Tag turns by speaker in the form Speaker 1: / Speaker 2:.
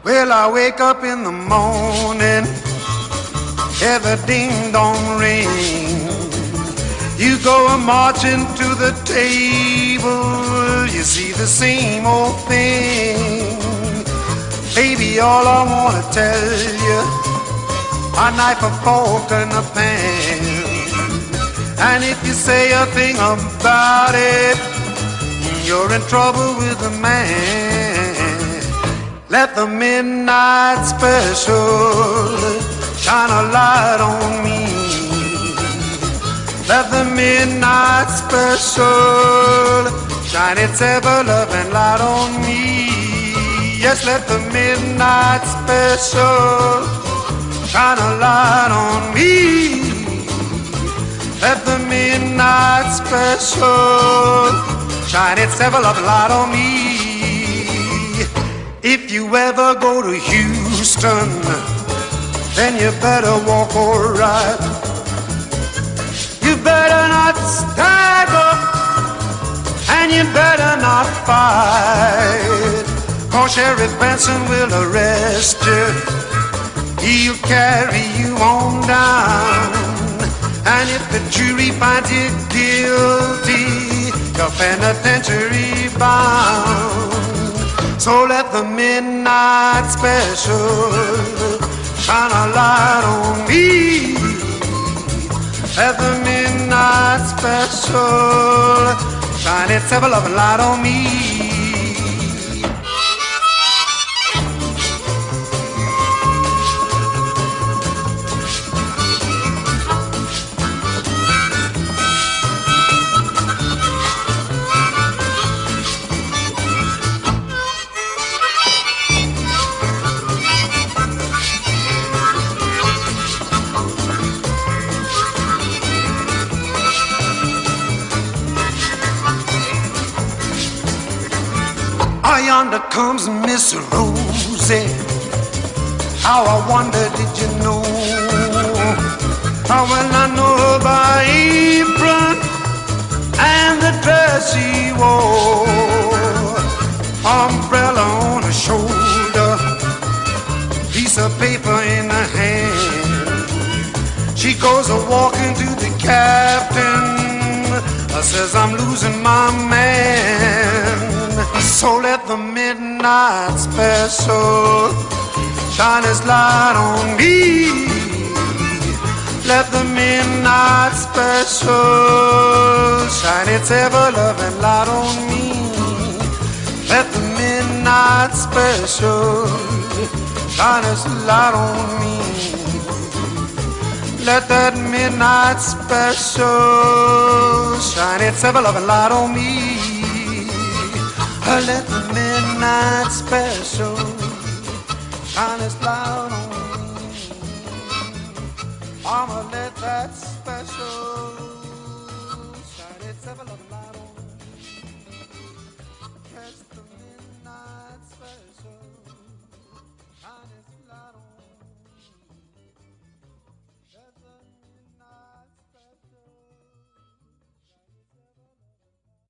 Speaker 1: Well, I wake up in the morning, hear the ding-dong ring. You go marching to the table, you see the same old thing. Baby, all I wanna tell you, a knife, a fork, and a pan. And if you say a thing about it, you're in trouble with the man. Let the midnight special shine a light on me. Let the midnight special shine its ever-loving light on me. Yes, let the midnight special shine a light on me. Let the midnight special shine its ever-loving light on me. If you ever go to Houston, then you better walk alright. You better not stagger, and you better not fight. 'Cause Sheriff Benson will arrest you, he'll carry you on down. And if the jury finds you guilty, you're penitentiary bound. So let the midnight special shine a light on me. Let the midnight special shine its ever-loving light on me. Yonder comes Miss Rosie. How I wonder, did you know? How well I know her by apron and the dress she wore. Umbrella on her shoulder, piece of paper in her hand. She goes a-walking to the captain, says, I'm losing my man. So let the midnight special shine its light on me. Let the midnight special shine its ever-loving light on me. Let the midnight special shine its light on me. Let that midnight special shine its ever-loving light on me. Let the midnight special shine its light on me. I'ma let that special